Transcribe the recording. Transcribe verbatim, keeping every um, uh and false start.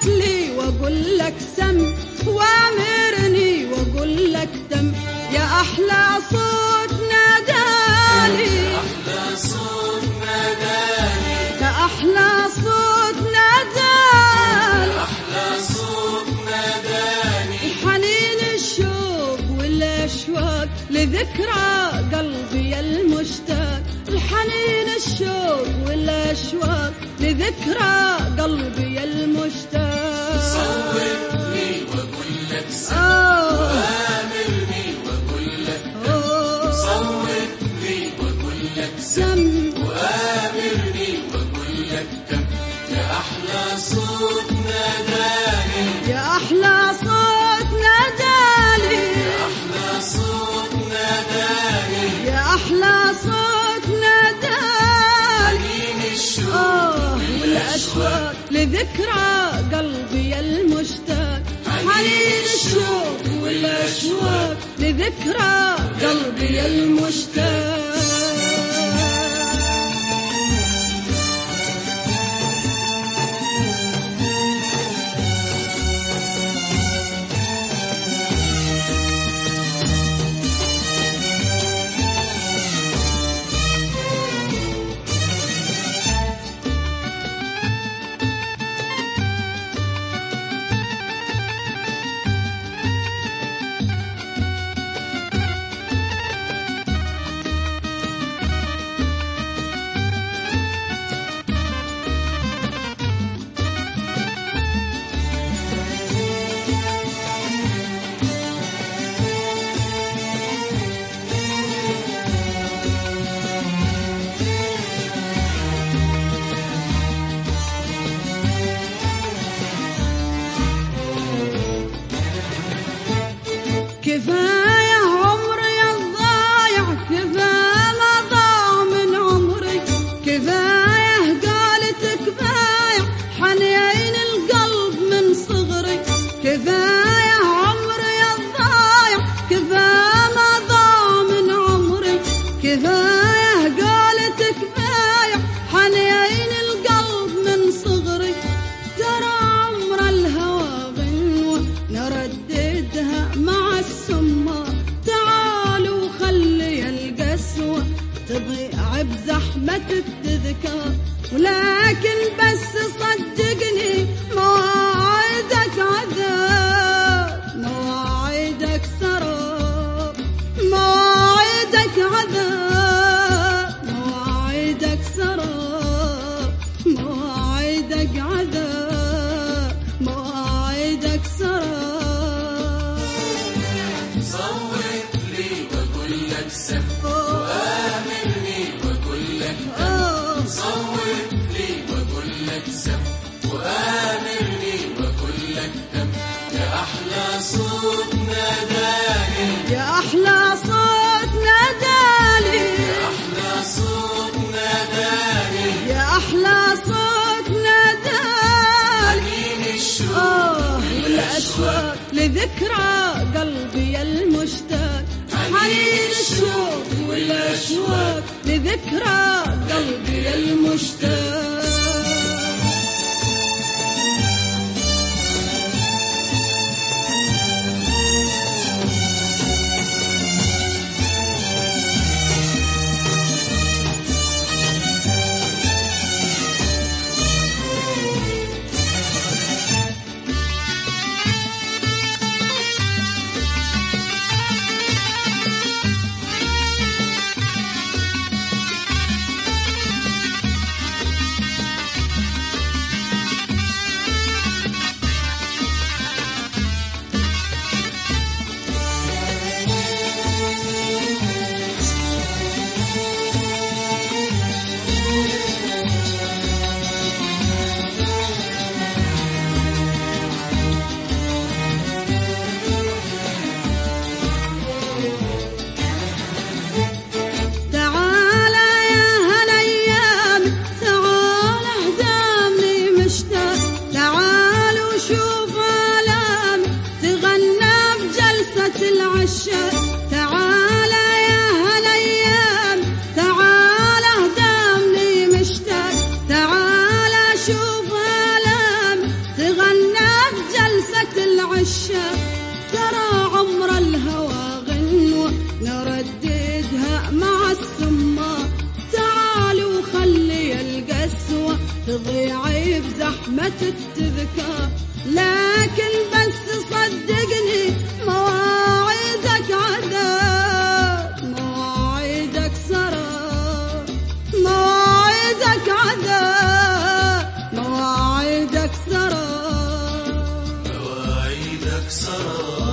لي واقول لك سم، وامرني واقول لك دم. يا احلى صوت نادالي، يا أحلى صوت ناداني، يا احلى صوت نادالي، يا أحلى صوت ناداني. الحنين الشوق والاشواق لذكرى قلبي المشتاق، الحنين الشوق والاشواق لذكرى قلبي المشتاق. صوتني واقول لك سم، آه وامرني واقول لك دم. آه صوتني واقول لك سم، سم، وامرني واقول لك دم. يا احلى صوت ناداني، يا احلى صوت نادالي، يا احلى صوت ناداني. يا احلى صوت نادالي. حنين الشوق آه والاشواق والاشواق لذكرى قلبي المشتاق، حنين الشوق والاشواق لذكرى قلبي المشتاق. كفاية عمري الضايع، كفاية ما ضاع من عمري، كفاية قالت كفاية حنين القلب من صغري، كفاية عمري الضايع، كفاية ما ضاع من عمري، كفاية قالت كفاية حنين القلب من صغري. ترى عمر الهوى غنوة نرددها مع السمار، تعالوا خلي القسوة تضيع بزحمة التذكار، ولكن بس صدقني مواعيدك عذاب، مواعيدك سراب، مواعيدك عذاب، مواعيدك سراب، مواعيدك عذاب، مواعيدك سراب. صوت لي واقول لك سم، وامرني واقول لك دم. آه صوت لي واقول لك سم، وامرني واقول لك دم. يا احلى صوت ناداني، يا احلى صوت نادالي، يا احلى صوت ناداني. يا احلى صوت نادالي. حنين الشوق آه والاشواق والاشواق لذكرى قلبي المشتاق، حنين الشوق والاشواق لذكرى قلبي المشتاق. تغنى التذكار، لكن بس صدقني مواعيدك عذاب، مواعيدك سراب، مواعيدك عذاب، مواعيدك سراب، مواعيدك سراب.